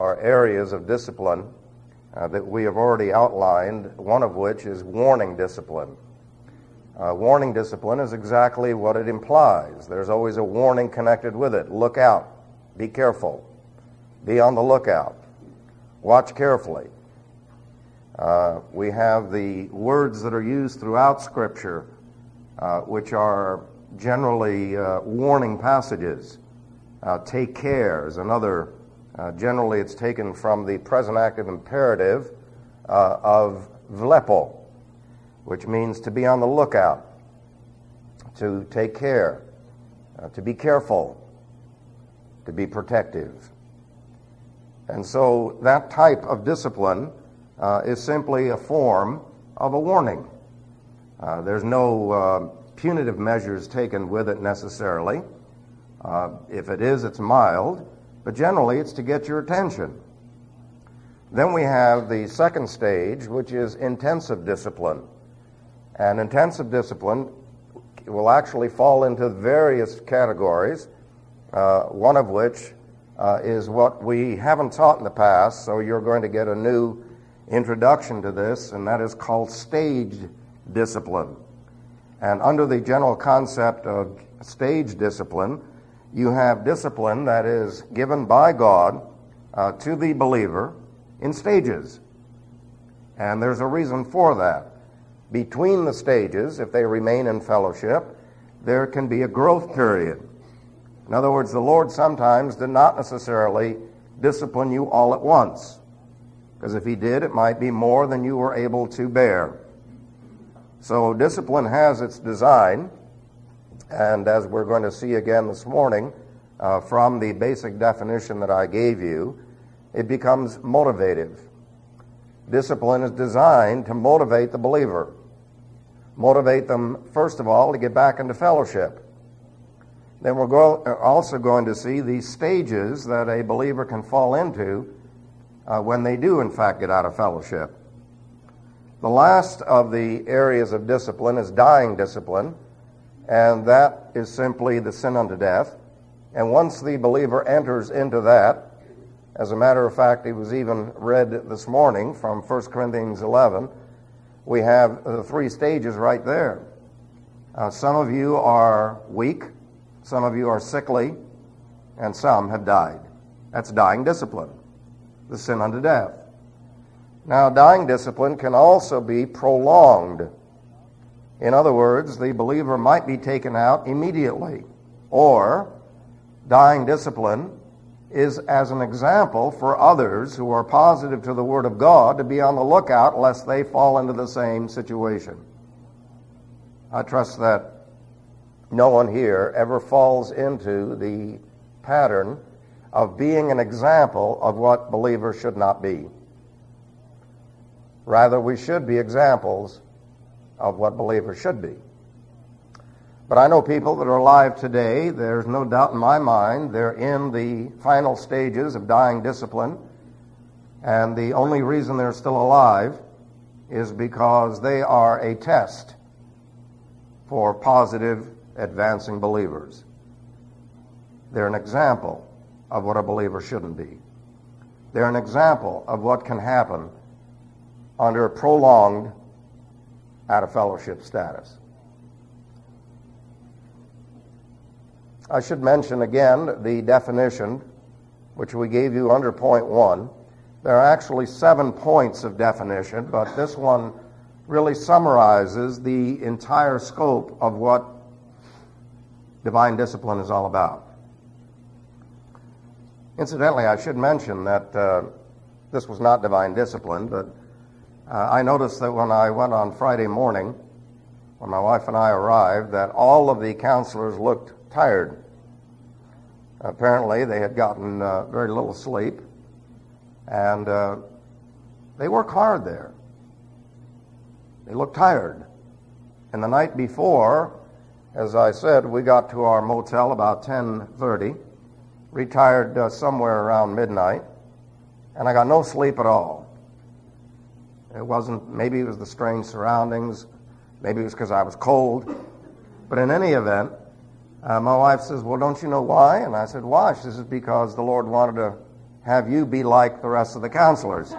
are areas of discipline that we have already outlined, one of which is warning discipline. Warning discipline is exactly what it implies. There's always a warning connected with it. Look out. Be careful. Be on the lookout. Watch carefully. We have the words that are used throughout Scripture, which are generally warning passages. Take care is another. Generally, it's taken from the present active imperative of vlepo, which means to be on the lookout, to take care, to be careful, to be protective. And so that type of discipline is simply a form of a warning. There's no punitive measures taken with it necessarily. If it is, it's mild, but generally it's to get your attention. Then we have the second stage, which is intensive discipline. And intensive discipline will actually fall into various categories, one of which is what we haven't taught in the past, so you're going to get a new introduction to this, and that is called staged discipline. And under the general concept of stage discipline, you have discipline that is given by God to the believer in stages. And there's a reason for that. Between the stages, if they remain in fellowship, there can be a growth period. In other words, the Lord sometimes did not necessarily discipline you all at once, because if He did, it might be more than you were able to bear. So discipline has its design, and as we're going to see again this morning, from the basic definition that I gave you, it becomes motivative. Discipline is designed to motivate the believer. Motivate them, first of all, to get back into fellowship. Then we're also going to see these stages that a believer can fall into when they do, in fact, get out of fellowship. The last of the areas of discipline is dying discipline, and that is simply the sin unto death. And once the believer enters into that, as a matter of fact, it was even read this morning from 1 Corinthians 11, we have the three stages right there. Some of you are weak, some of you are sickly, and some have died. That's dying discipline, the sin unto death. Now, dying discipline can also be prolonged. In other words, the believer might be taken out immediately, or dying discipline is as an example for others who are positive to the Word of God to be on the lookout lest they fall into the same situation. I trust that no one here ever falls into the pattern of being an example of what believers should not be. Rather, we should be examples of what believers should be. But I know people that are alive today, there's no doubt in my mind, they're in the final stages of dying discipline, and the only reason they're still alive is because they are a test for positive, advancing believers. They're an example of what a believer shouldn't be. They're an example of what can happen under a prolonged out-of-fellowship status. I should mention again the definition, which we gave you under point 1. There are actually 7 points of definition, but this one really summarizes the entire scope of what divine discipline is all about. Incidentally, I should mention that this was not divine discipline, but I noticed that when I went on Friday morning, when my wife and I arrived, that all of the counselors looked tired. Apparently, they had gotten very little sleep, and they work hard there. They look tired. And the night before, as I said, we got to our motel about 10:30, retired somewhere around midnight, and I got no sleep at all. It wasn't, maybe it was the strange surroundings, maybe it was because I was cold, but in any event, my wife says, well, don't you know why? And I said, why? She says, because the Lord wanted to have you be like the rest of the counselors.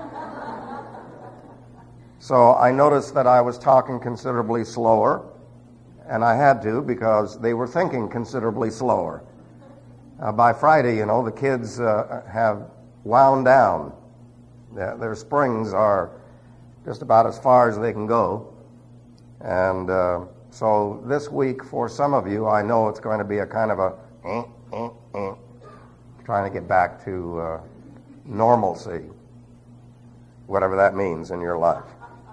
So I noticed that I was talking considerably slower, and I had to because they were thinking considerably slower. By Friday, the kids have wound down. Their springs are just about as far as they can go. And so this week, for some of you, I know it's going to be a kind of a trying to get back to normalcy, whatever that means in your life.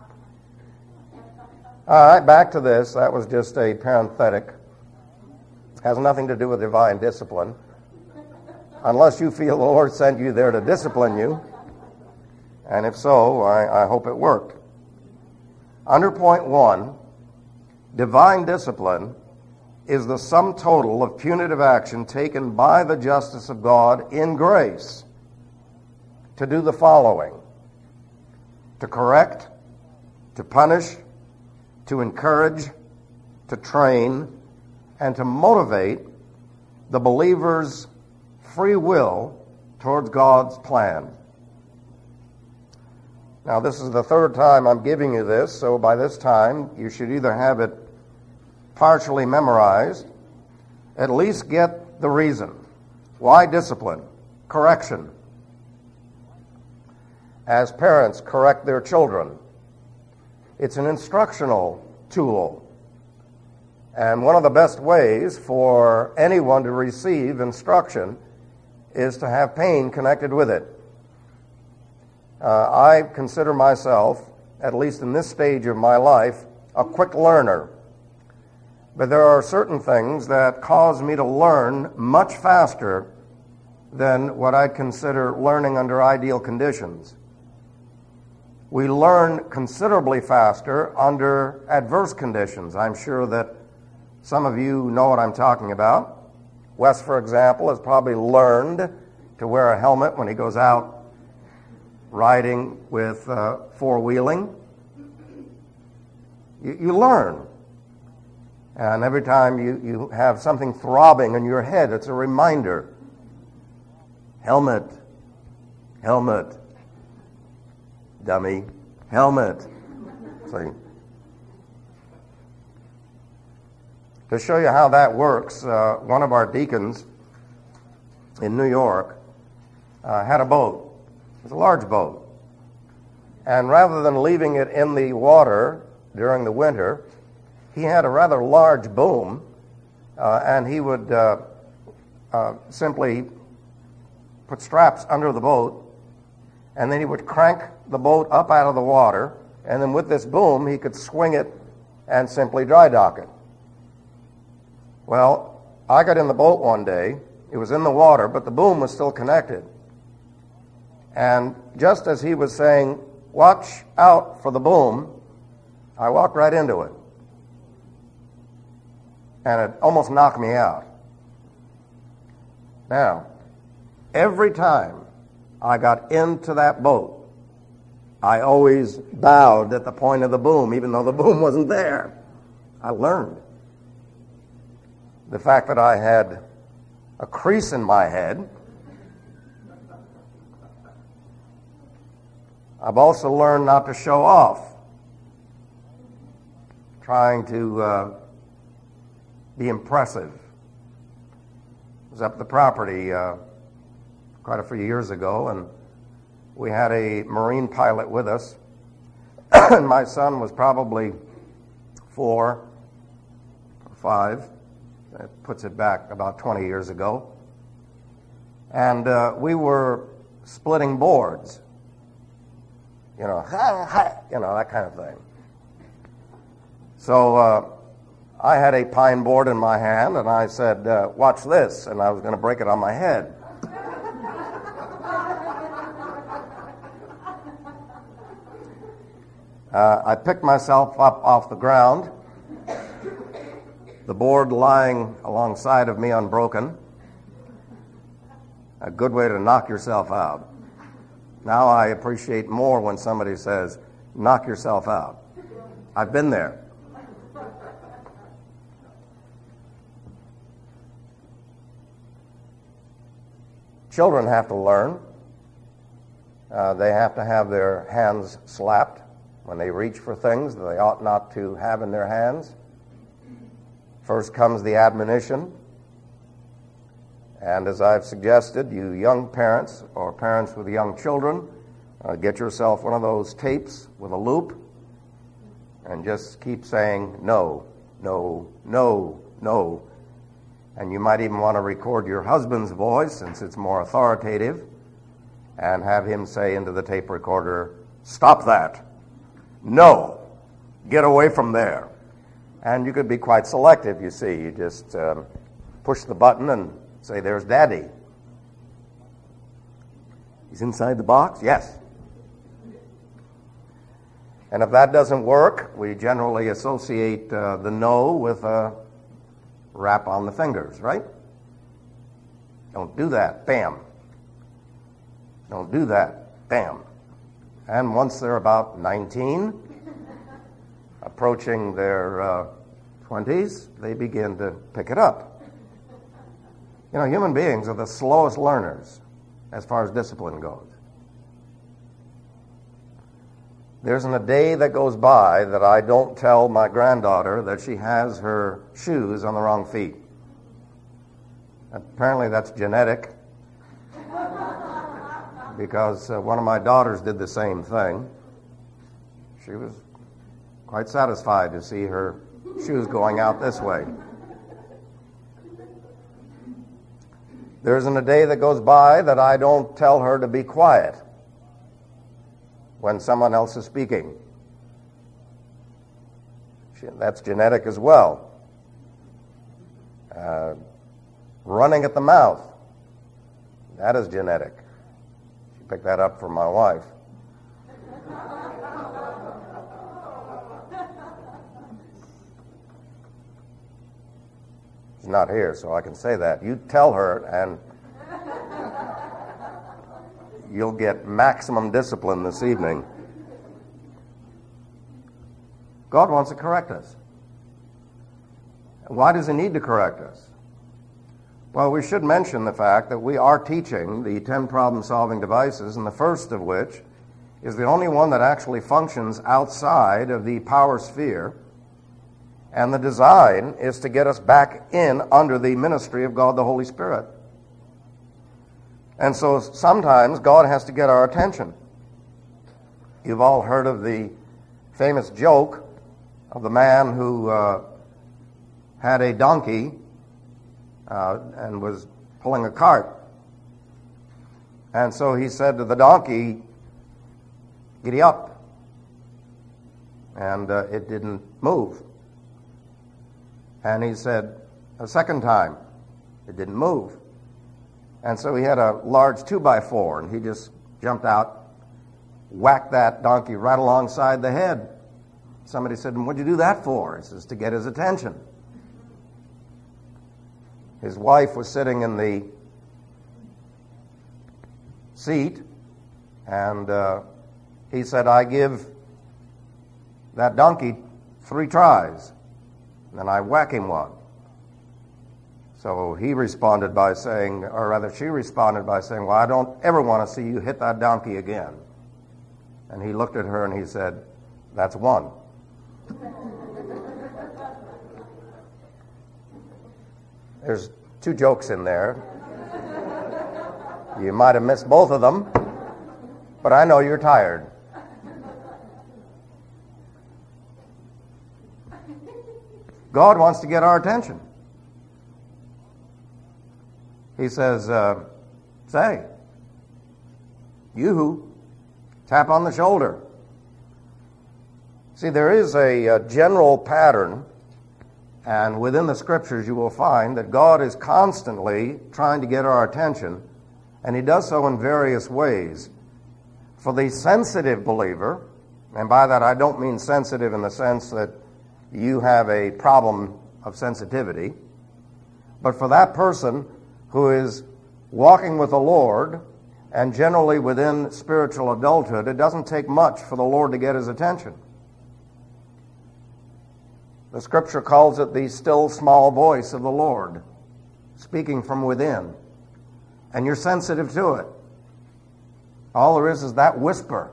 All right, back to this. That was just a parenthetic. Has nothing to do with divine discipline. Unless you feel the Lord sent you there to discipline you. And if so, I hope it worked. Under point 1, divine discipline is the sum total of punitive action taken by the justice of God in grace to do the following: to correct, to punish, to encourage, to train, and to motivate the believer's free will towards God's plan. Now, this is the third time I'm giving you this, so by this time you should either have it partially memorized, at least get the reason. Why discipline? Correction. As parents correct their children, it's an instructional tool. And one of the best ways for anyone to receive instruction is to have pain connected with it. I consider myself, at least in this stage of my life, a quick learner. But there are certain things that cause me to learn much faster than what I consider learning under ideal conditions. We learn considerably faster under adverse conditions. I'm sure that some of you know what I'm talking about. Wes, for example, has probably learned to wear a helmet when he goes out riding with four-wheeling. You learn. And every time you have something throbbing in your head, it's a reminder. Helmet. Helmet. Dummy. Helmet. See? To show you how that works, one of our deacons in New York had a boat. It was a large boat. And rather than leaving it in the water during the winter, he had a rather large boom, and he would simply put straps under the boat, and then he would crank the boat up out of the water, and then with this boom he could swing it and simply dry dock it. Well, I got in the boat one day. It was in the water, but the boom was still connected. And just as he was saying, "Watch out for the boom," I walked right into it. And it almost knocked me out. Now, every time I got into that boat, I always bowed at the point of the boom, even though the boom wasn't there. I learned. The fact that I had a crease in my head. I've also learned not to show off, trying to be impressive. I was up at the property quite a few years ago, and we had a Marine pilot with us, and my son was probably 4 or 5. That puts it back about 20 years ago. And we were splitting boards. That kind of thing. So I had a pine board in my hand, and I said, "Watch this," and I was going to break it on my head. I picked myself up off the ground, the board lying alongside of me unbroken. A good way to knock yourself out. Now I appreciate more when somebody says, "Knock yourself out." I've been there. Children have to learn. They have to have their hands slapped when they reach for things that they ought not to have in their hands. First comes the admonition. And as I've suggested, you young parents or parents with young children, get yourself one of those tapes with a loop and just keep saying no, no, no, no. And you might even want to record your husband's voice, since it's more authoritative, and have him say into the tape recorder, "Stop that. No. Get away from there." And you could be quite selective, you see. You just push the button and say, "There's Daddy." "He's inside the box?" "Yes." And if that doesn't work, we generally associate the no with a rap on the fingers, right? "Don't do that." Bam. "Don't do that." Bam. And once they're about 19, approaching their 20s, they begin to pick it up. You know, human beings are the slowest learners as far as discipline goes. There isn't a day that goes by that I don't tell my granddaughter that she has her shoes on the wrong feet. Apparently that's genetic, because one of my daughters did the same thing. She was quite satisfied to see her shoes going out this way. There isn't a day that goes by that I don't tell her to be quiet when someone else is speaking. That's genetic as well. Running at the mouth, that is genetic. She picked that up from my wife. She's not here, so I can say that. You tell her, and you'll get maximum discipline this evening. God wants to correct us. Why does He need to correct us? Well, we should mention the fact that we are teaching the 10 problem-solving devices, and the first of which is the only one that actually functions outside of the power sphere. And the design is to get us back in under the ministry of God the Holy Spirit. And so sometimes God has to get our attention. You've all heard of the famous joke of the man who had a donkey and was pulling a cart. And so he said to the donkey, "Giddy up." And it didn't move. And he said a second time, it didn't move. And so he had a large 2x4, and he just jumped out, whacked that donkey right alongside the head. Somebody said, "What'd you do that for?" He says, "To get his attention." His wife was sitting in the seat, and he said, "I give that donkey 3 tries. And I whack him one." So he responded by saying, or rather she responded by saying, "Well, I don't ever want to see you hit that donkey again." And he looked at her and he said, "That's 1." There's 2 jokes in there. You might have missed both of them, but I know you're tired. God wants to get our attention. He says, "Say, you tap on the shoulder." See, there is a general pattern, and within the Scriptures you will find that God is constantly trying to get our attention, and He does so in various ways. For the sensitive believer, and by that I don't mean sensitive in the sense that you have a problem of sensitivity, but for that person who is walking with the Lord and generally within spiritual adulthood, it doesn't take much for the Lord to get his attention. The Scripture calls it the still small voice of the Lord, speaking from within, and you're sensitive to it. All there is that whisper.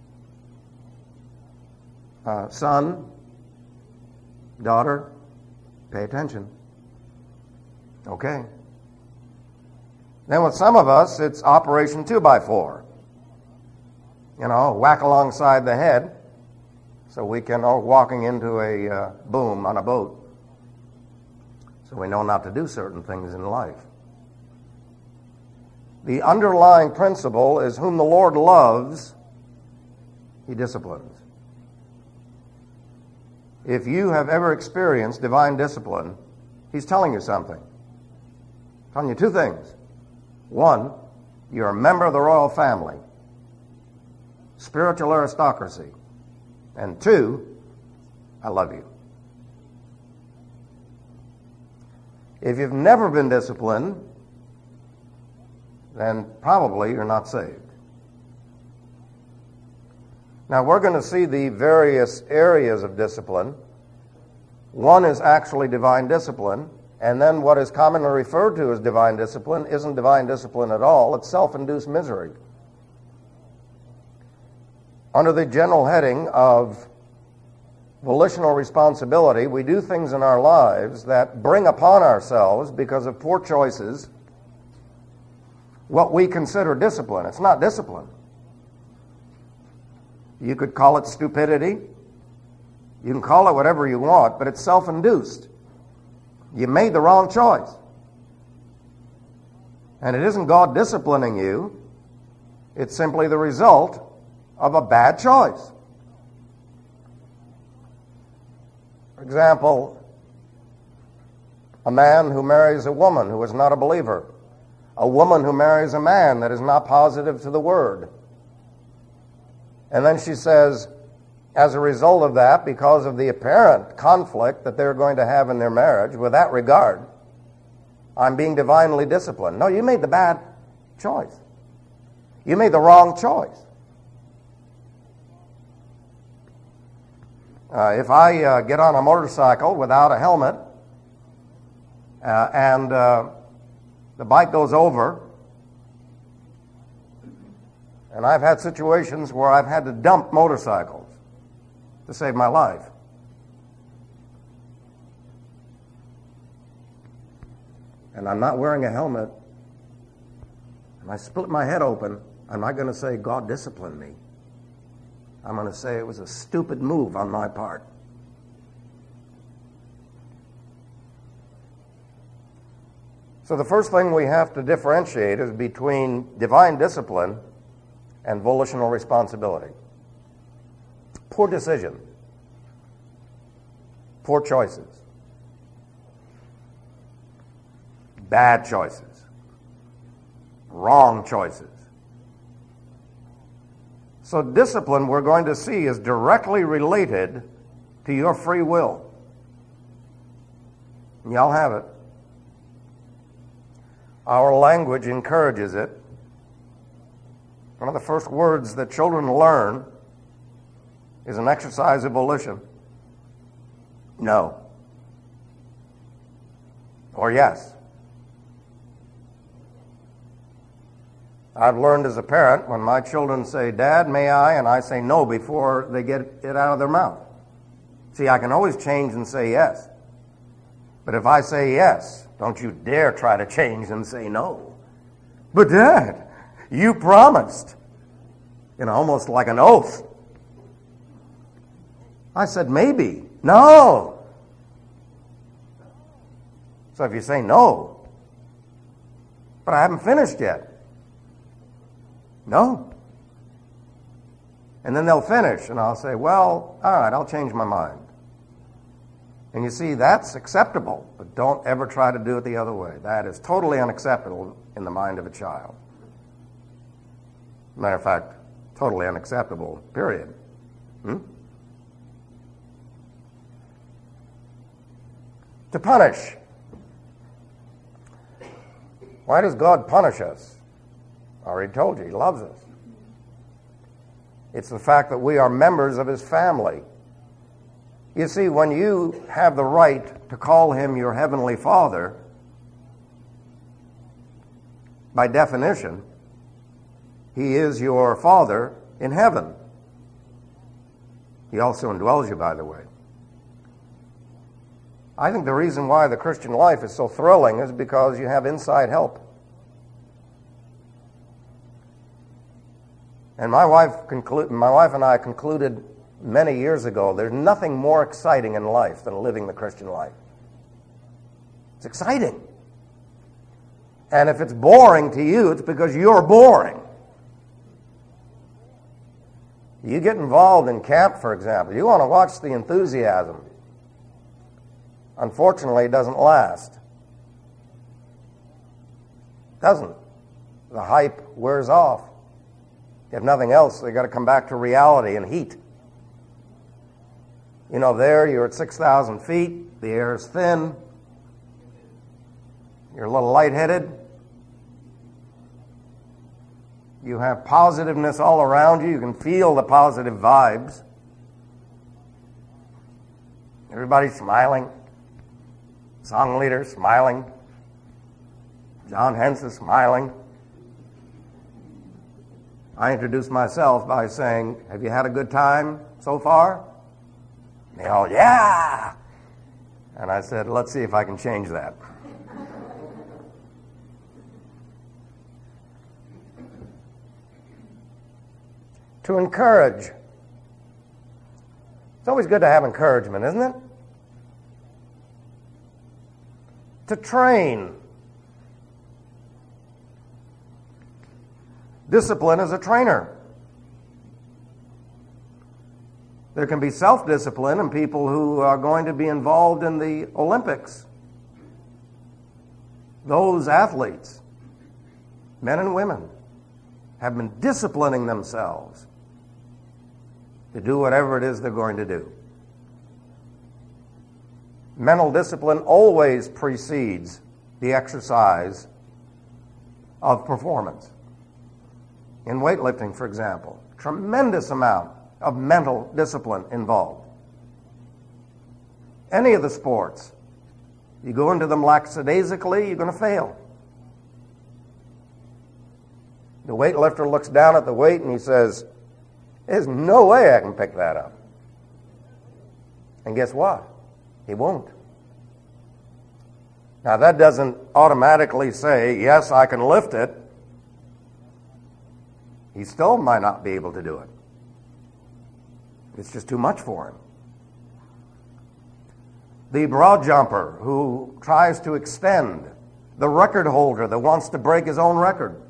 Son, daughter, pay attention. Okay. Then with some of us, it's Operation 2x4. Whack alongside the head so we can, walking into a boom on a boat. So we know not to do certain things in life. The underlying principle is whom the Lord loves, He disciplines. If you have ever experienced divine discipline, He's telling you something. Telling you two things. One, you're a member of the royal family, spiritual aristocracy. And two, I love you. If you've never been disciplined, then probably you're not saved. Now, we're going to see the various areas of discipline. One is actually divine discipline, and then what is commonly referred to as divine discipline isn't divine discipline at all. It's self-induced misery. Under the general heading of volitional responsibility, we do things in our lives that bring upon ourselves, because of poor choices, what we consider discipline. It's not discipline. You could call it stupidity. You can call it whatever you want, but it's self-induced. You made the wrong choice. And it isn't God disciplining you. It's simply the result of a bad choice. For example, a man who marries a woman who is not a believer. A woman who marries a man that is not positive to the Word. And then she says, as a result of that, because of the apparent conflict that they're going to have in their marriage, with that regard, I'm being divinely disciplined. No, you made the bad choice. You made the wrong choice. If I get on a motorcycle without a helmet and the bike goes over, and I've had situations where I've had to dump motorcycles to save my life. And I'm not wearing a helmet, and I split my head open, I'm not going to say God disciplined me. I'm going to say it was a stupid move on my part. So the first thing we have to differentiate is between divine discipline and volitional responsibility. Poor decision. Poor choices. Bad choices. Wrong choices. So discipline, we're going to see, is directly related to your free will. And y'all have it. Our language encourages it. One of the first words that children learn is an exercise of volition. No. Or yes. I've learned as a parent, when my children say, Dad, may I? And I say no before they get it out of their mouth. See, I can always change and say yes. But if I say yes, don't you dare try to change and say no. But Dad, you promised. Almost like an oath. I said maybe. No. So if you say no, but I haven't finished yet. No. And then they'll finish, and I'll say, well, all right, I'll change my mind. And you see, that's acceptable, but don't ever try to do it the other way. That is totally unacceptable in the mind of a child. Matter of fact, totally unacceptable, period. To punish. Why does God punish us? I already told you, He loves us. It's the fact that we are members of His family. You see, when you have the right to call Him your Heavenly Father, by definition, He is your Father in heaven. He also indwells you, by the way. I think the reason why the Christian life is so thrilling is because you have inside help. And my wife and I concluded many years ago, there's nothing more exciting in life than living the Christian life. It's exciting. And if it's boring to you, it's because you're boring. You get involved in camp, for example. You want to watch the enthusiasm. Unfortunately, it doesn't last. It doesn't. The hype wears off. If nothing else, they've got to come back to reality and heat. You know, there you're at 6,000 feet. The air is thin. You're a little lightheaded. You have positiveness all around you. You can feel the positive vibes. Everybody's smiling. Song leader smiling. John Henson smiling. I introduced myself by saying, "Have you had a good time so far?" And they all, "Yeah!" And I said, "Let's see if I can change that." To encourage. It's always good to have encouragement, isn't it? To train. Discipline is a trainer. There can be self-discipline in people who are going to be involved in the Olympics. Those athletes, men and women, have been disciplining themselves to do whatever it is they're going to do. Mental discipline always precedes the exercise of performance. In weightlifting, for example, tremendous amount of mental discipline involved. Any of the sports, you go into them lackadaisically, you're going to fail. The weightlifter looks down at the weight and he says, "There's no way I can pick that up." And guess what? He won't. Now that doesn't automatically say, yes, I can lift it. He still might not be able to do it. It's just too much for him. The broad jumper who tries to extend, the record holder that wants to break his own record.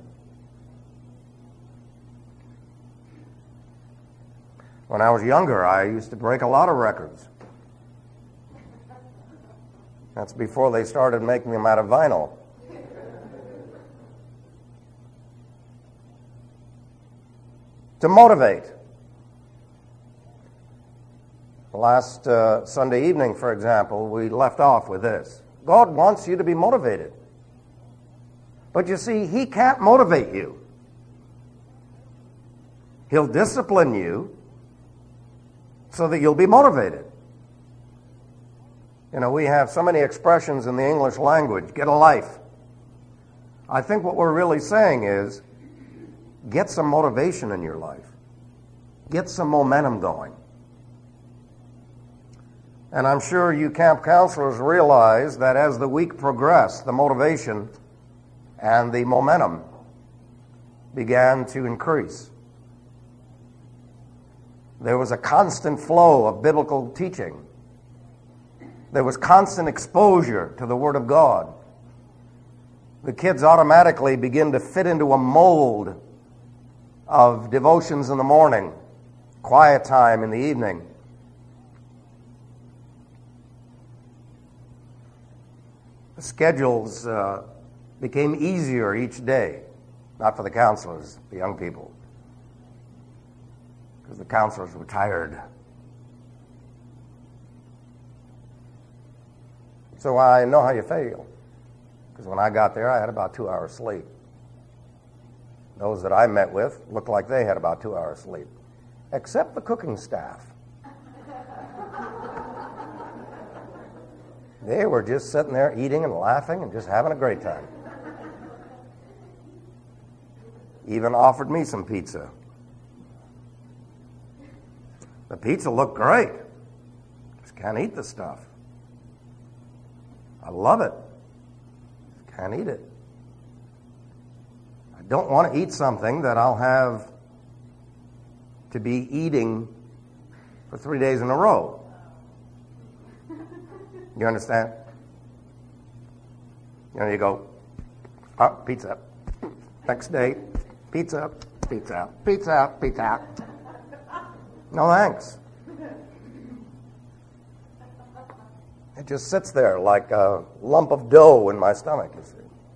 When I was younger, I used to break a lot of records. That's before they started making them out of vinyl. To motivate. Last Sunday evening, for example, we left off with this. God wants you to be motivated. But you see, He can't motivate you. He'll discipline you so that you'll be motivated. You know, we have so many expressions in the English language. Get a life. I think what we're really saying is, get some motivation in your life. Get some momentum going. And I'm sure you camp counselors realize that as the week progressed, the motivation and the momentum began to increase. There was a constant flow of biblical teaching. There was constant exposure to the Word of God. The kids automatically begin to fit into a mold of devotions in the morning, quiet time in the evening. The schedules became easier each day, not for the counselors, the young people, because the counselors were tired. So I know how you feel, because when I got there, I had about 2 hours sleep. Those that I met with looked like they had about 2 hours sleep, except the cooking staff. They were just sitting there eating and laughing and just having a great time. even offered me some pizza. The pizza looked great. Just can't eat the stuff. I love it. Just can't eat it. I don't want to eat something that I'll have to be eating for 3 days in a row. You understand? You know, you go, oh, pizza. Next day, pizza, pizza, pizza, pizza. No thanks. It just sits there like a lump of dough in my stomach, you see.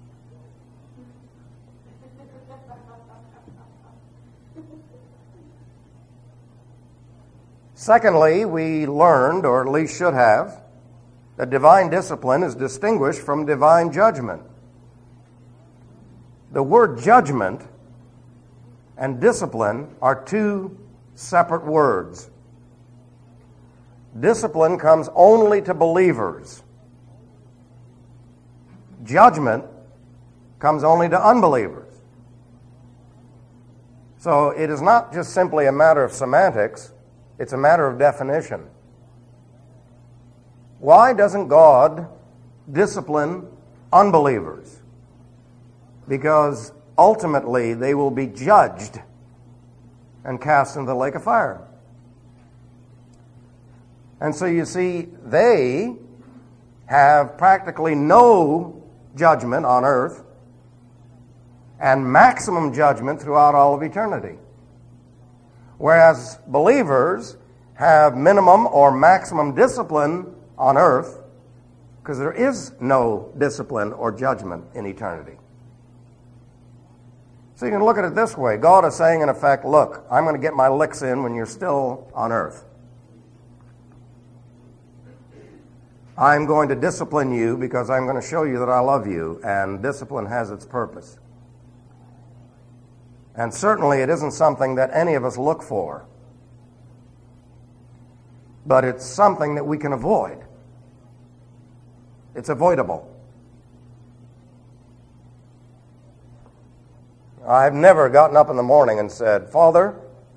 Secondly, we learned, or at least should have, that divine discipline is distinguished from divine judgment. The word judgment and discipline are two separate words. Discipline comes only to believers. Judgment comes only to unbelievers. So it is not just simply a matter of semantics, it's a matter of definition. Why doesn't God discipline unbelievers? Because ultimately they will be judged and cast into the lake of fire. And so you see, they have practically no judgment on earth and maximum judgment throughout all of eternity. Whereas believers have minimum or maximum discipline on earth because there is no discipline or judgment in eternity. So you can look at it this way. God is saying, in effect, look, I'm going to get my licks in when you're still on earth. I'm going to discipline you because I'm going to show you that I love you, and discipline has its purpose. And certainly it isn't something that any of us look for, but it's something that we can avoid. It's avoidable. I've never gotten up in the morning and said, Father,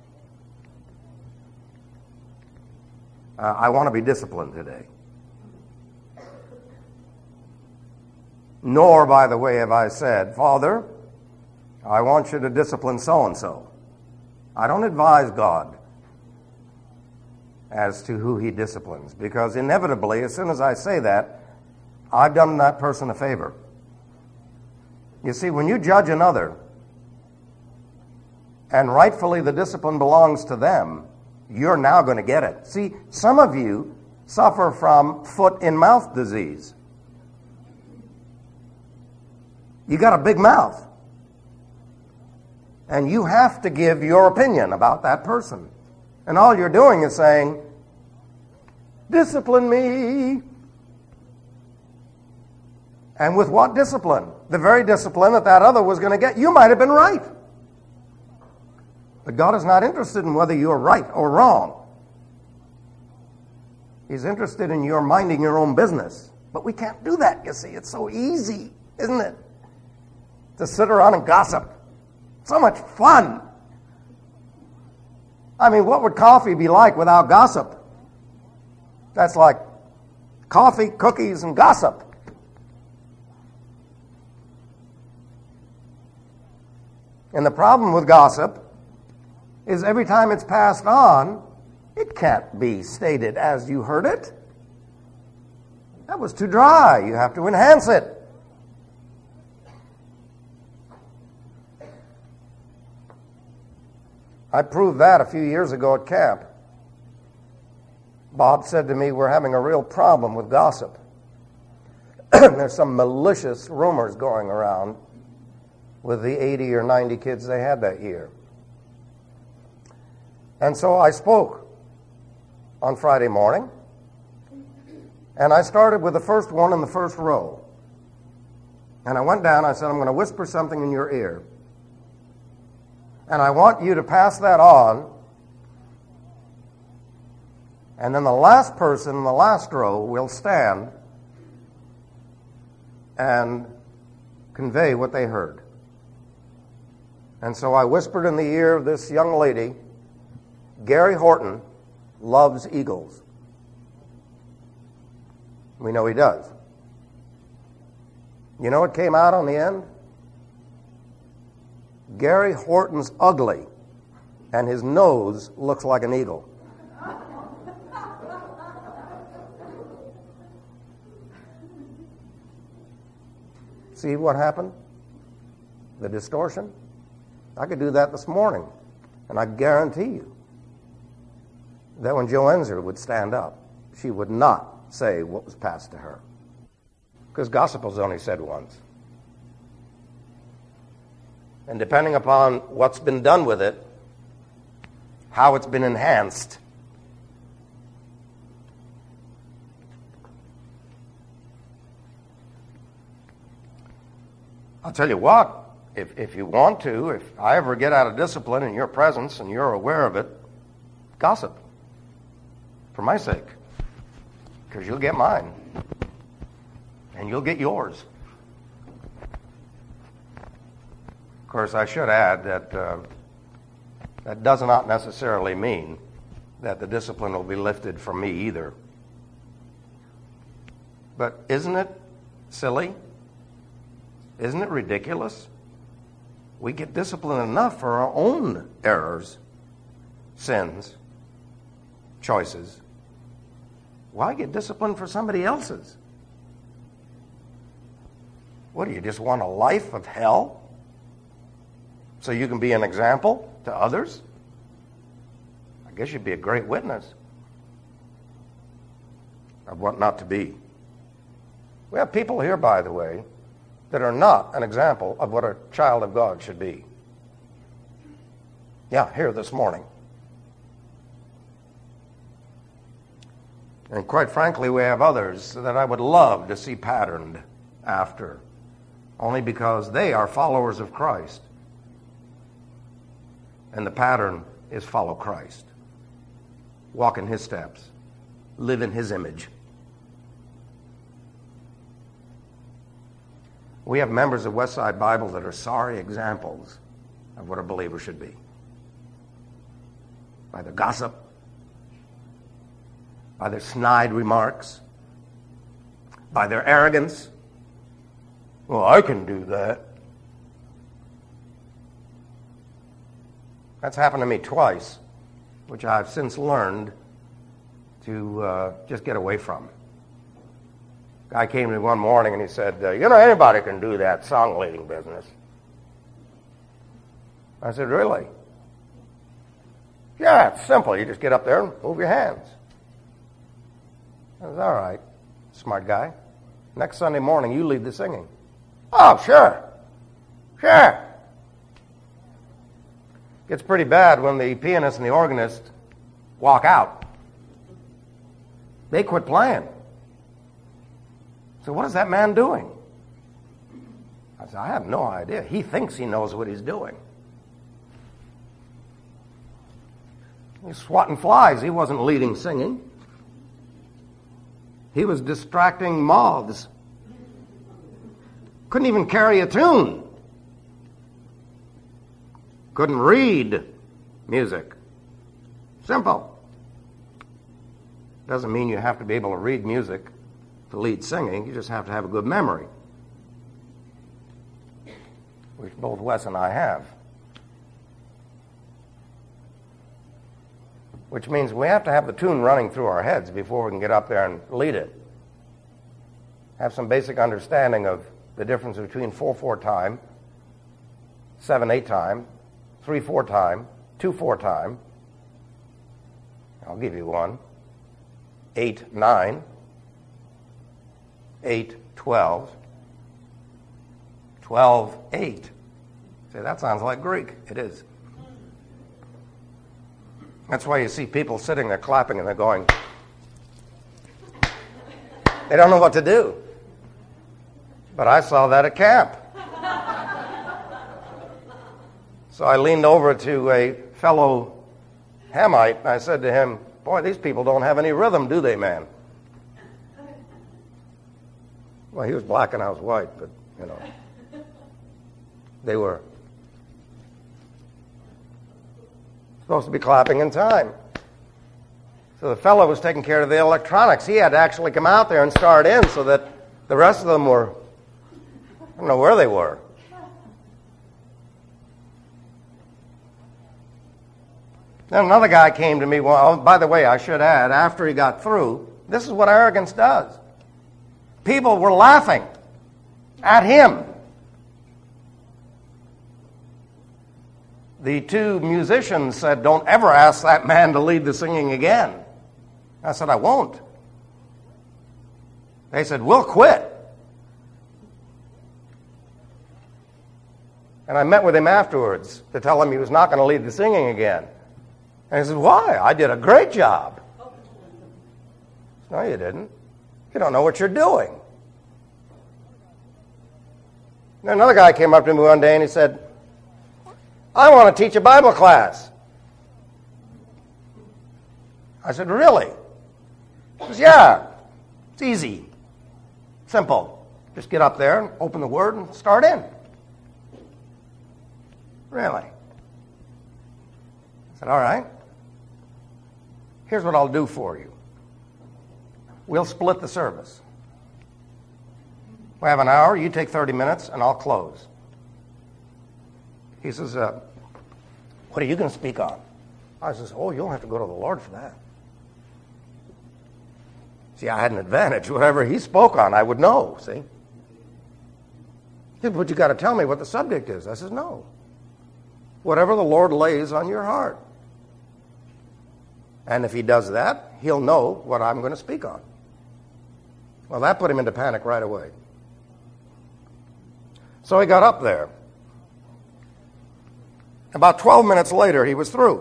I want to be disciplined today. Nor, by the way, have I said, Father, I want you to discipline so-and-so. I don't advise God as to who he disciplines, because inevitably, as soon as I say that, I've done that person a favor. You see, when you judge another, and rightfully the discipline belongs to them, you're now going to get it. See, some of you suffer from foot-in-mouth disease. You got a big mouth. And you have to give your opinion about that person. And all you're doing is saying, discipline me. And with what discipline? The very discipline that other was going to get. You might have been right. But God is not interested in whether you're right or wrong. He's interested in your minding your own business. But we can't do that, you see. It's so easy, isn't it? To sit around and gossip. So much fun. I mean, what would coffee be like without gossip? That's like coffee, cookies, and gossip. And the problem with gossip is every time it's passed on, it can't be stated as you heard it. That was too dry. You have to enhance it. I proved that a few years ago at camp. Bob said to me, we're having a real problem with gossip. There's some malicious rumors going around with the 80 or 90 kids they had that year. And so I spoke on Friday morning, and I started with the first one in the first row. And I went down, I said, I'm going to whisper something in your ear. And I want you to pass that on. And then the last person in the last row will stand and convey what they heard. And so I whispered in the ear of this young lady, Gary Horton loves eagles. We know he does. You know what came out on the end? Gary Horton's ugly, and his nose looks like an eagle. See what happened? The distortion? I could do that this morning, and I guarantee you that when Joe Enzer would stand up, she would not say what was passed to her. Because gossip was only said once. And depending upon what's been done with it, how it's been enhanced, I'll tell you what, if you want to, if I ever get out of discipline in your presence and you're aware of it, gossip. For my sake. Because you'll get mine. And you'll get yours. Of course, I should add that that does not necessarily mean that the discipline will be lifted from me either. But isn't it silly? Isn't it ridiculous? We get disciplined enough for our own errors, sins, choices. Why get disciplined for somebody else's? What, do you just want a life of hell? So you can be an example to others? I guess you'd be a great witness of what not to be. We have people here, by the way, that are not an example of what a child of God should be. Yeah, here this morning. And quite frankly, we have others that I would love to see patterned after, only because they are followers of Christ. And the pattern is follow Christ. Walk in his steps. Live in his image. We have members of Westside Bible that are sorry examples of what a believer should be. By their gossip, by their snide remarks, by their arrogance. Well, I can do that. That's happened to me twice, which I've since learned to just get away from. Guy came to me one morning and he said, anybody can do that song leading business. I said, really? Yeah, it's simple. You just get up there and move your hands. I was all right, smart guy. Next Sunday morning, you lead the singing. Oh, sure. Gets pretty bad when the pianist and the organist walk out. They quit playing. So what is that man doing? I said, I have no idea. He thinks he knows what he's doing. He's swatting flies. He wasn't leading singing. He was distracting moths. Couldn't even carry a tune. Couldn't read music. Simple. Doesn't mean you have to be able to read music to lead singing. You just have to have a good memory, which both Wes and I have. Which means we have to have the tune running through our heads before we can get up there and lead it. Have some basic understanding of the difference between 4/4 time, 7/8 time, 3/4 time, 2/4 time. I'll give you one. 8/9, 8/12, 12/8. Say, that sounds like Greek. It is. That's why you see people sitting there clapping and they're going. They don't know what to do. But I saw that at camp. So I leaned over to a fellow Hamite and I said to him, boy, these people don't have any rhythm, do they, man? Well, he was black and I was white, but, they were Supposed to be clapping in time. So the fellow was taking care of the electronics. He had to actually come out there and start in so that the rest of them were, I don't know where they were. Then another guy came to me. Well, by the way, I should add, after he got through, this is what arrogance does. People were laughing at him. The two musicians said, "Don't ever ask that man to lead the singing again." I said, "I won't." They said, "We'll quit." And I met with him afterwards to tell him he was not going to lead the singing again. And he said, "Why? I did a great job." "No, you didn't. You don't know what you're doing." And another guy came up to me one day and he said, "I want to teach a Bible class." I said, "Really?" He says, "Yeah, it's easy, simple. Just get up there and open the Word and start in." "Really?" I said, "All right. Here's what I'll do for you. We'll split the service. We have an hour, you take 30 minutes, and I'll close." He says, "What are you going to speak on?" I says, "Oh, you'll have to go to the Lord for that." See, I had an advantage. Whatever he spoke on, I would know, see? He said, "But you got to tell me what the subject is." I says, "No. Whatever the Lord lays on your heart. And if he does that, he'll know what I'm going to speak on." Well, that put him into panic right away. So he got up there. About 12 minutes later, he was through.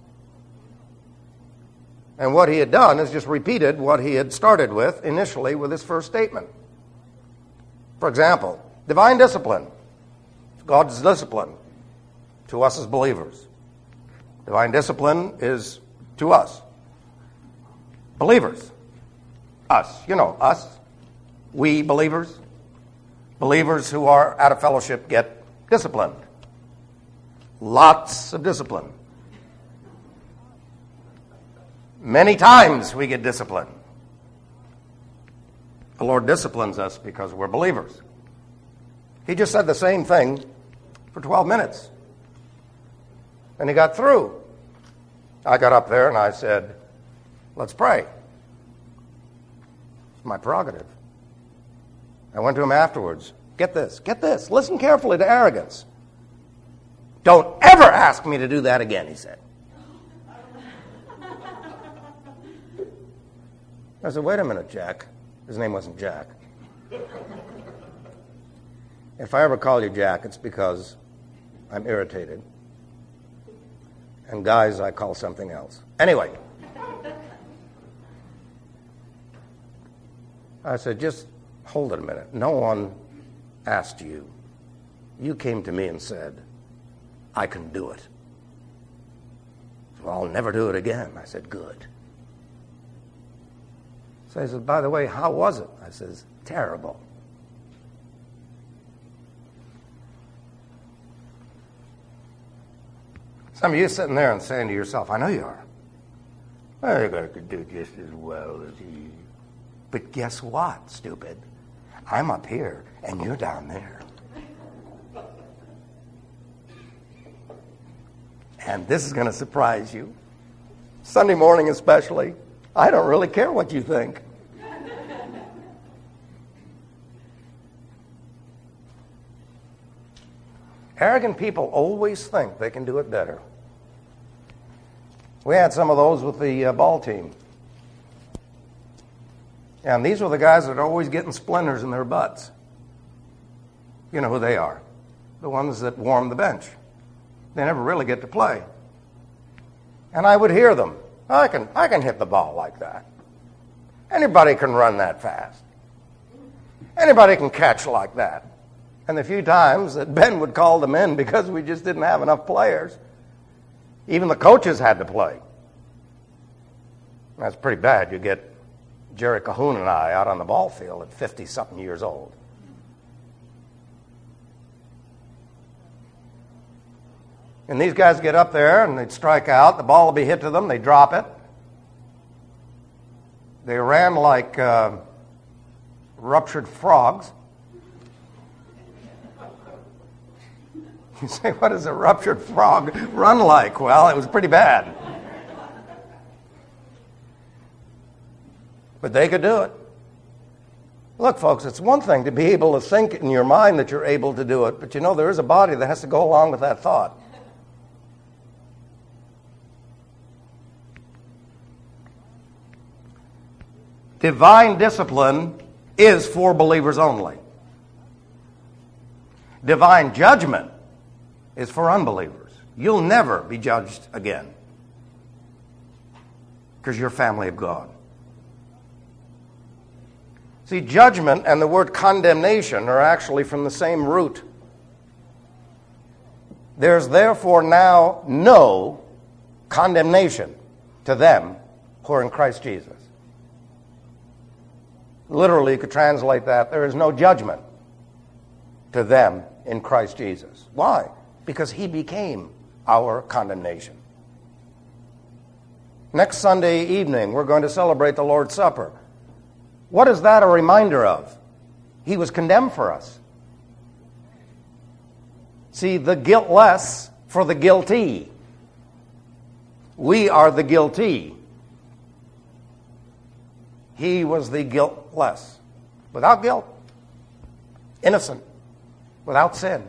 And what he had done is just repeated what he had started with initially with his first statement. For example, divine discipline. God's discipline to us as believers. Divine discipline is to us. Believers. Us. You know, us. We believers. Believers who are out of fellowship get disciplined. Lots of discipline. Many times we get disciplined. The Lord disciplines us because we're believers. He just said the same thing for 12 minutes. And he got through. I got up there and I said, "Let's pray." It's my prerogative. I went to him afterwards. Get this. Listen carefully to arrogance. "Don't ever ask me to do that again," he said. I said, "Wait a minute, Jack." His name wasn't Jack. If I ever call you Jack, it's because I'm irritated. And guys, I call something else. Anyway. I said, "Just hold it a minute. No one asked you. You came to me and said, 'I can do it.' Well, I'll never do it again." I said, "Good." So he said, "By the way, how was it?" I says, "Terrible." Some of you sitting there and saying to yourself, "I know you are. I think I could do just as well as he." But guess what, stupid? I'm up here and you're down there. And this is going to surprise you. Sunday morning especially. I don't really care what you think. Arrogant people always think they can do it better. We had some of those with the ball team. And these were the guys that are always getting splinters in their butts. You know who they are. The ones that warm the bench. They never really get to play. And I would hear them. I can hit the ball like that. Anybody can run that fast. Anybody can catch like that. And the few times that Ben would call them in because we just didn't have enough players, even the coaches had to play. That's pretty bad. You get Jerry Cahoon and I out on the ball field at 50-something years old. And these guys get up there and they'd strike out. The ball will be hit to them. They drop it. They ran like ruptured frogs. You say, what does a ruptured frog run like? Well, it was pretty bad. But they could do it. Look, folks, it's one thing to be able to think in your mind that you're able to do it, but you know there is a body that has to go along with that thought. Divine discipline is for believers only. Divine judgment is for unbelievers. You'll never be judged again because you're family of God. See, judgment and the word condemnation are actually from the same root. There's therefore now no condemnation to them who are in Christ Jesus. Literally, you could translate that, there is no judgment to them in Christ Jesus. Why? Because he became our condemnation. Next Sunday evening, we're going to celebrate the Lord's Supper. What is that a reminder of? He was condemned for us. See, the guiltless for the guilty. We are the guilty. He was the guiltless. Without guilt. Innocent. Without sin.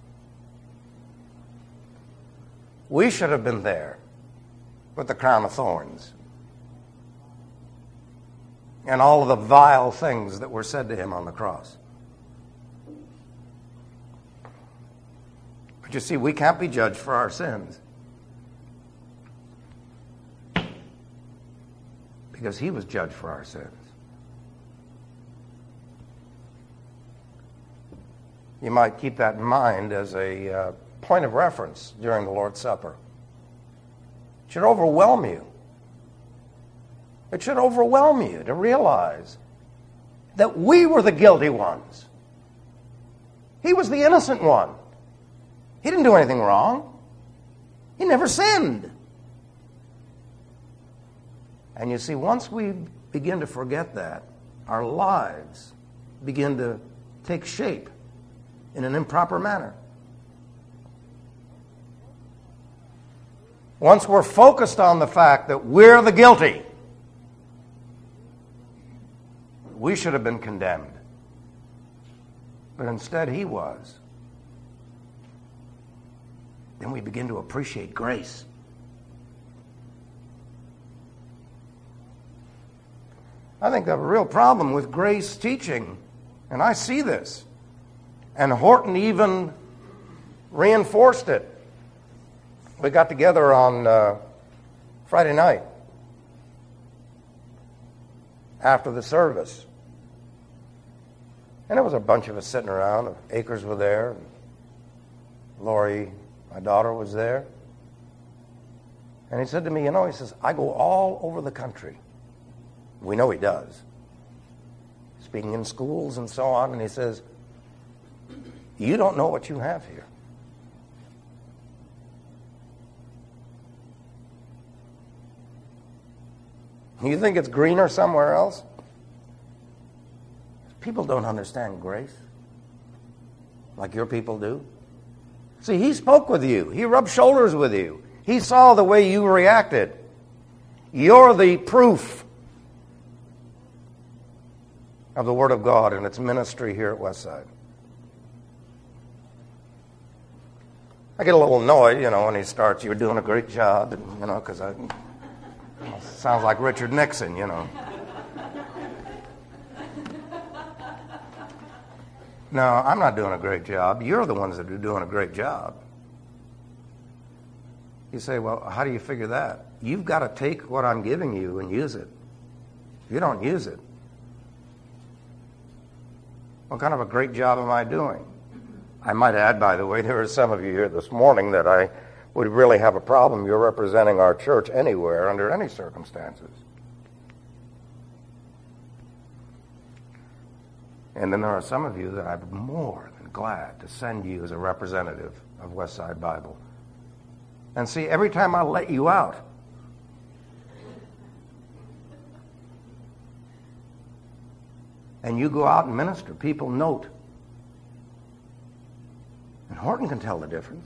We should have been there with the crown of thorns and all of the vile things that were said to him on the cross. But you see, we can't be judged for our sins because he was judged for our sins. You might keep that in mind as a point of reference during the Lord's Supper. It should overwhelm you. It should overwhelm you to realize that we were the guilty ones. He was the innocent one. He didn't do anything wrong. He never sinned. And you see, once we begin to forget that, our lives begin to take shape in an improper manner. Once we're focused on the fact that we're the guilty, we should have been condemned. But instead he was. Then we begin to appreciate grace. I think I have a real problem with grace teaching, and I see this. And Horton even reinforced it. We got together on Friday night after the service. And there was a bunch of us sitting around. Akers were there. Lori, my daughter, was there. And he said to me, you know, he says, I go all over the country. We know he does. Speaking in schools and so on. And he says, you don't know what you have here. You think it's greener somewhere else? People don't understand grace like your people do. See, he spoke with you. He rubbed shoulders with you. He saw the way you reacted. You're the proof of the Word of God and its ministry here at Westside. I get a little annoyed, you know, when he starts, you're doing a great job, and, you know, because sounds like Richard Nixon, you know. No, I'm not doing a great job. You're the ones that are doing a great job. You say, well, how do you figure that? You've got to take what I'm giving you and use it. If you don't use it, what kind of a great job am I doing? I might add, by the way, there are some of you here this morning that I would really have a problem. You're representing our church anywhere, under any circumstances. And then there are some of you that I'm more than glad to send you as a representative of Westside Bible And see, every time I let you out, and you go out and minister, people note. And Horton can tell the difference.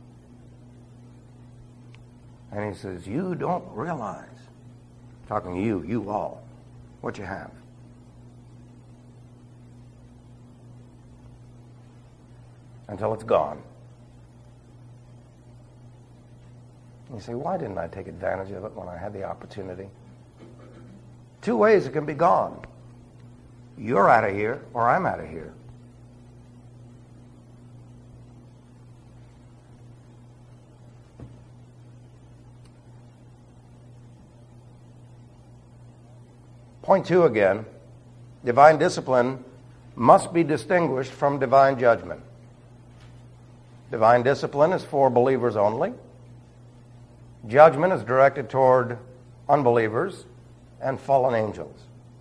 And he says, you don't realize, talking to you all, what you have. Until it's gone. You say, why didn't I take advantage of it when I had the opportunity? Two ways it can be gone. You're out of here, or I'm out of here. Point 2 again. Divine discipline must be distinguished from divine judgment. Divine discipline is for believers only. Judgment is directed toward unbelievers and fallen angels.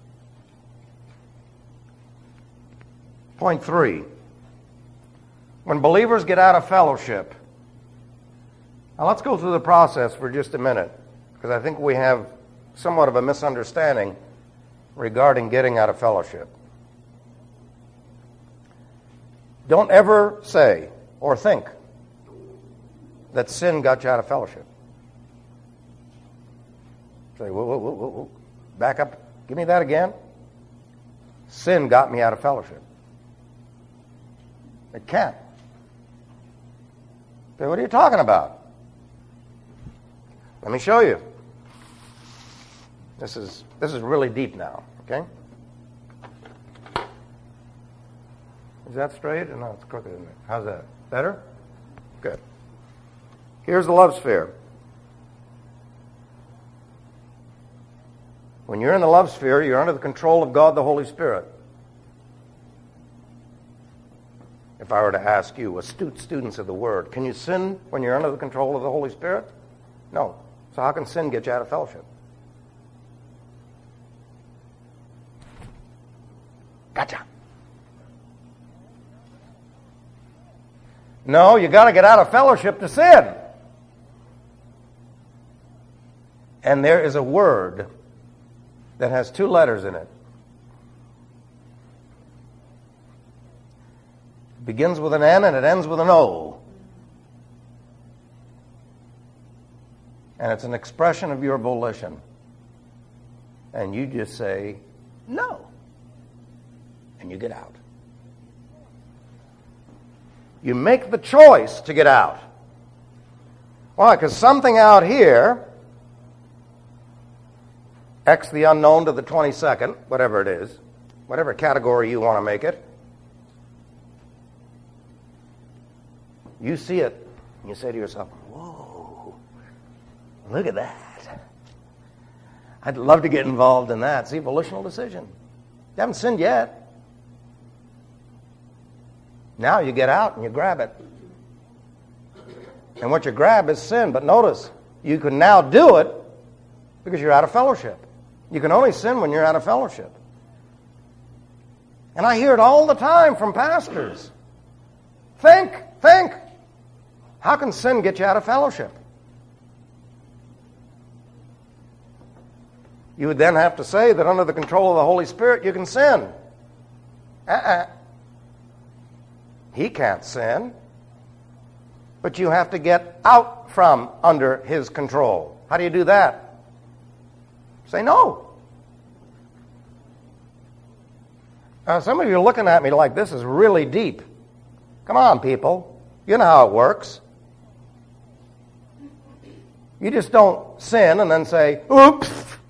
Point 3. When believers get out of fellowship, now let's go through the process for just a minute, because I think we have somewhat of a misunderstanding regarding getting out of fellowship. Don't ever say or think that sin got you out of fellowship. Say, whoa. Back up. Give me that again. Sin got me out of fellowship. It can't. Say, what are you talking about? Let me show you. This is really deep now, okay? Is that straight? Or no, it's crooked, isn't it? How's that? Better? Good. Here's the love sphere. When you're in the love sphere, you're under the control of God the Holy Spirit. If I were to ask you, astute students of the Word, can you sin when you're under the control of the Holy Spirit? No. So how can sin get you out of fellowship? Gotcha. No, you got to get out of fellowship to sin. And there is a word that has 2 letters in it. It begins with an N and it ends with an O. And it's an expression of your volition. And you just say, no. And you get out. You make the choice to get out. Why? Because something out here, X the unknown to the 22nd, whatever it is, whatever category you want to make it, you see it, and you say to yourself, whoa, look at that. I'd love to get involved in that. See, volitional decision. You haven't sinned yet. Now you get out and you grab it. And what you grab is sin. But notice, you can now do it because you're out of fellowship. You can only sin when you're out of fellowship. And I hear it all the time from pastors. Think. How can sin get you out of fellowship? You would then have to say that under the control of the Holy Spirit you can sin. He can't sin. But you have to get out from under his control. How do you do that? Say no. Some of you are looking at me like this is really deep. Come on, people. You know how it works. You just don't sin and then say, oops.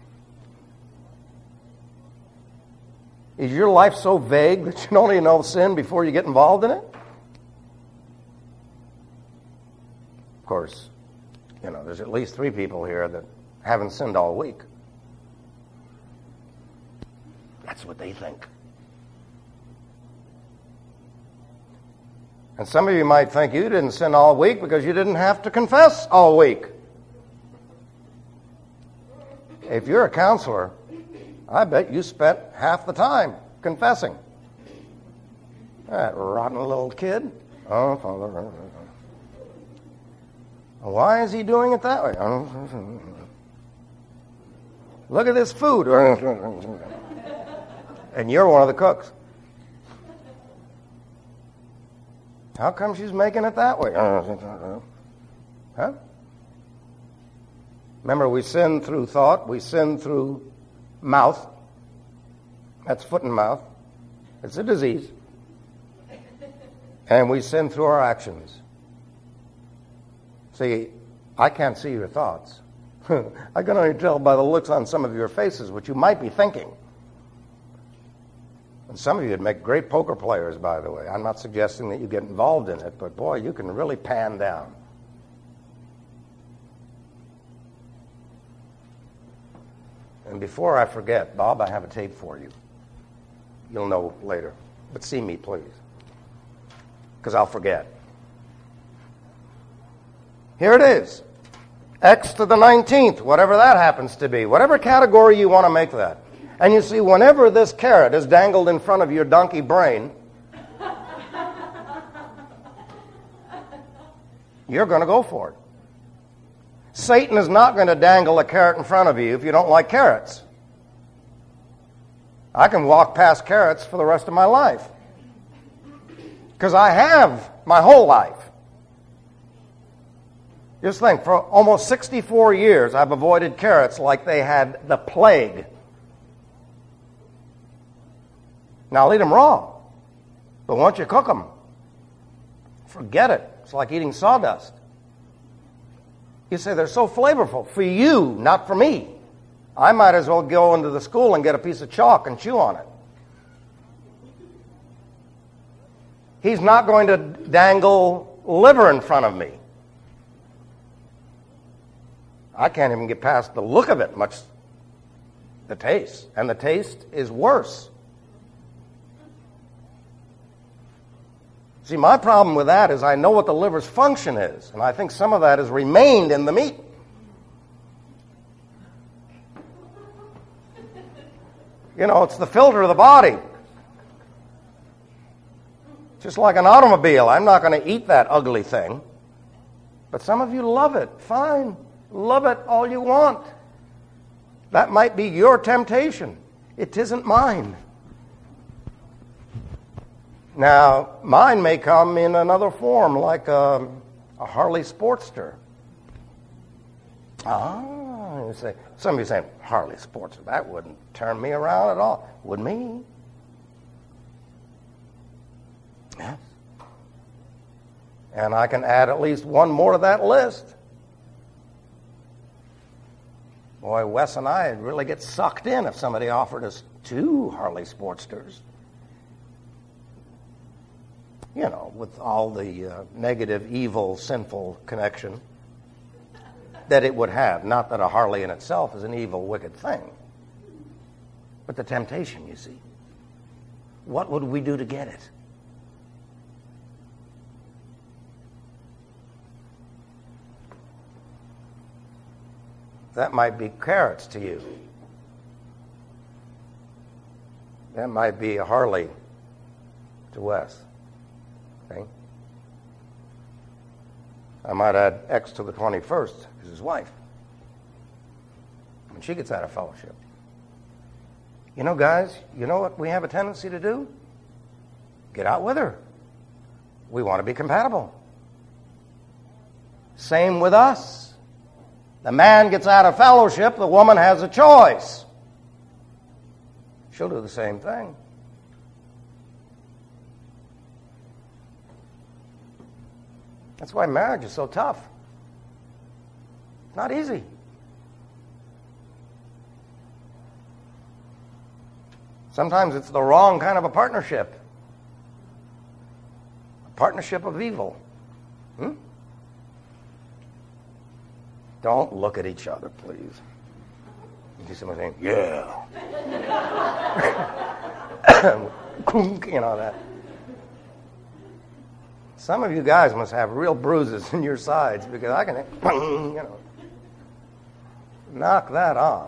Is your life so vague that you don't even know sin before you get involved in it? Of course, there's at least 3 people here that haven't sinned all week. That's what they think. And some of you might think you didn't sin all week because you didn't have to confess all week. If you're a counselor, I bet you spent half the time confessing. That rotten little kid. Oh, Father. Why is he doing it that way? Look at this food. And you're one of the cooks. How come she's making it that way? Huh? Remember, we sin through thought. We sin through mouth. That's foot and mouth. It's a disease. And we sin through our actions. See, I can't see your thoughts. I can only tell by the looks on some of your faces what you might be thinking. And some of you would make great poker players, by the way. I'm not suggesting that you get involved in it, but boy, you can really pan down. And before I forget, Bob, I have a tape for you. You'll know later. But see me, please. Because I'll forget. Here it is. X to the 19th, whatever that happens to be. Whatever category you want to make that. And you see, whenever this carrot is dangled in front of your donkey brain, you're going to go for it. Satan is not going to dangle a carrot in front of you if you don't like carrots. I can walk past carrots for the rest of my life. Because I have my whole life. Just think, for almost 64 years, I've avoided carrots like they had the plague. Now, I'll eat them raw. But once you cook them, forget it. It's like eating sawdust. You say they're so flavorful. For you, not for me. I might as well go into the school and get a piece of chalk and chew on it. He's not going to dangle liver in front of me. I can't even get past the look of it, much the taste. And the taste is worse. See, my problem with that is I know what the liver's function is, and I think some of that has remained in the meat. You know, it's the filter of the body. Just like an automobile, I'm not going to eat that ugly thing. But some of you love it. Fine. Love it all you want. That might be your temptation. It isn't mine. Now, mine may come in another form, like a Harley Sportster. You say, some of you say, Harley Sportster, that wouldn't turn me around at all. Would me? Yes. And I can add at least one more to that list. Boy, Wes and I would really get sucked in if somebody offered us 2 Harley Sportsters. You know, with all the negative, evil, sinful connection that it would have. Not that a Harley in itself is an evil, wicked thing. But the temptation, you see. What would we do to get it? That might be carrots to you. That might be a Harley to Wes. Okay? I might add X to the 21st, is his wife. When she gets out of fellowship. You know, guys, you know what we have a tendency to do? Get out with her. We want to be compatible. Same with us. The man gets out of fellowship, the woman has a choice. She'll do the same thing. That's why marriage is so tough. It's not easy. Sometimes it's the wrong kind of a partnership. A partnership of evil. Don't look at each other, please. You see someone saying, yeah. You know that. Some of you guys must have real bruises in your sides because I can, you know, knock that off.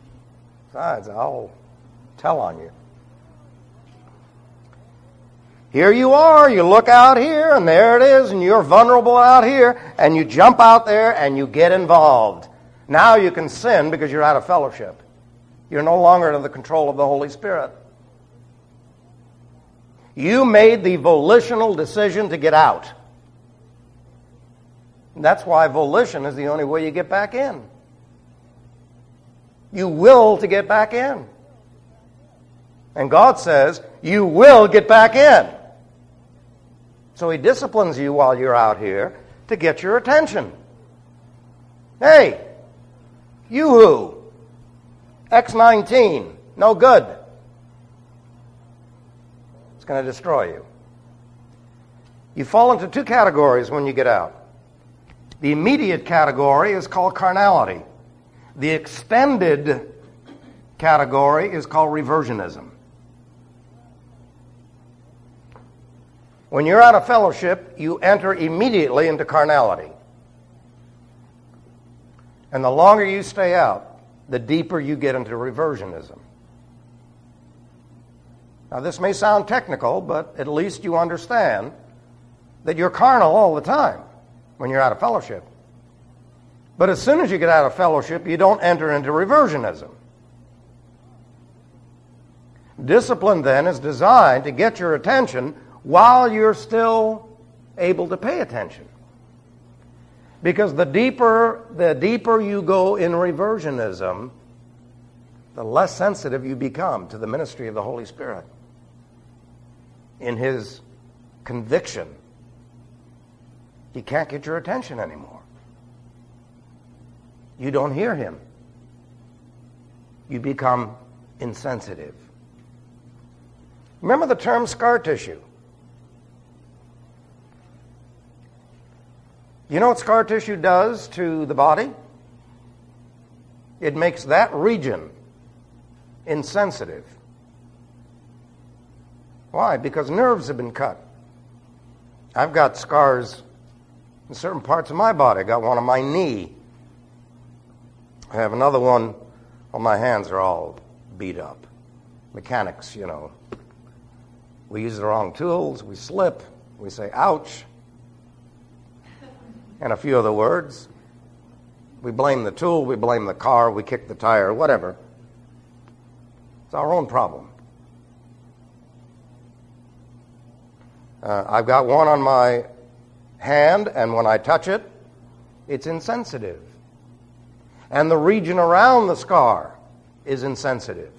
Besides, I'll tell on you. Here you are, you look out here, and there it is, and you're vulnerable out here, and you jump out there and you get involved. Now you can sin because you're out of fellowship. You're no longer under the control of the Holy Spirit. You made the volitional decision to get out. And that's why volition is the only way you get back in. You will to get back in. And God says, you will get back in. So He disciplines you while you're out here to get your attention. Hey, you-hoo, X19, no good. It's going to destroy you. You fall into two categories when you get out. The immediate category is called carnality. The extended category is called reversionism. When you're out of fellowship, you enter immediately into carnality. And the longer you stay out, the deeper you get into reversionism. Now, this may sound technical, but at least you understand that you're carnal all the time when you're out of fellowship. But as soon as you get out of fellowship, you don't enter into reversionism. Discipline, then, is designed to get your attention while you're still able to pay attention. Because the deeper you go in reversionism, the less sensitive you become to the ministry of the Holy Spirit in His conviction. He can't get your attention anymore. You don't hear Him. You become insensitive. Remember the term scar tissue. You know what scar tissue does to the body? It makes that region insensitive. Why? Because nerves have been cut. I've got scars in certain parts of my body. I got one on my knee. I have another one on my hands. Are all beat up. Mechanics, you know. We use the wrong tools. We slip. We say, ouch. And a few other words. We blame the tool. We blame the car. We kick the tire. Whatever. It's our own problem. I've got one on my hand, and when I touch it, it's insensitive. And the region around the scar is insensitive.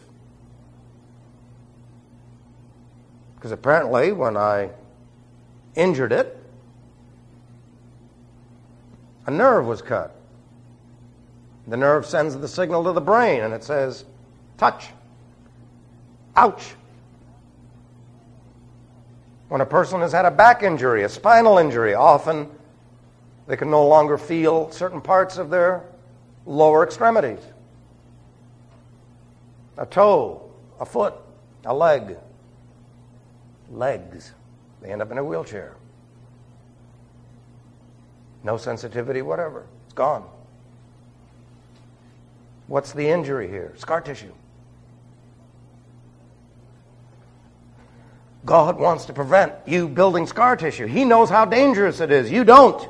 Because apparently when I injured it, a nerve was cut. The nerve sends the signal to the brain, and it says, touch. Ouch. When a person has had a back injury, a spinal injury, often they can no longer feel certain parts of their lower extremities. A toe, a foot, a leg. Legs. They end up in a wheelchair. No sensitivity, whatever. It's gone. What's the injury here? Scar tissue. God wants to prevent you building scar tissue. He knows how dangerous it is. You don't.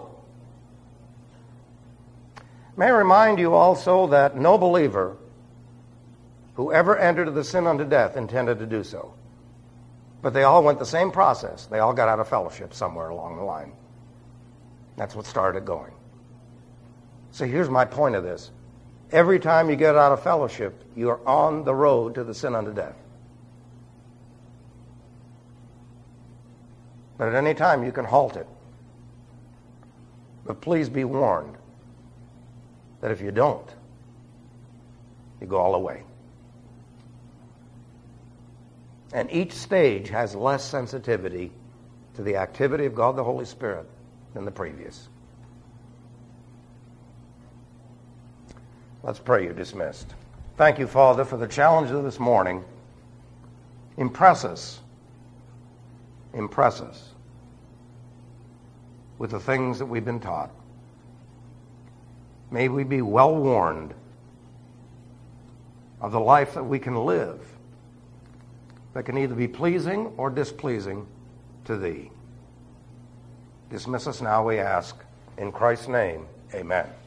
May I remind you also that no believer who ever entered the sin unto death intended to do so. But they all went the same process. They all got out of fellowship somewhere along the line. That's what started going. So here's my point of this. Every time you get out of fellowship, you are on the road to the sin unto death. But at any time, you can halt it. But please be warned that if you don't, you go all the way. And each stage has less sensitivity to the activity of God the Holy Spirit than the previous. Let's pray. You're dismissed. Thank you, Father, for the challenge of this morning. Impress us. Impress us with the things that we've been taught. May we be well warned of the life that we can live that can either be pleasing or displeasing to thee. Dismiss us now, we ask. In Christ's name, amen.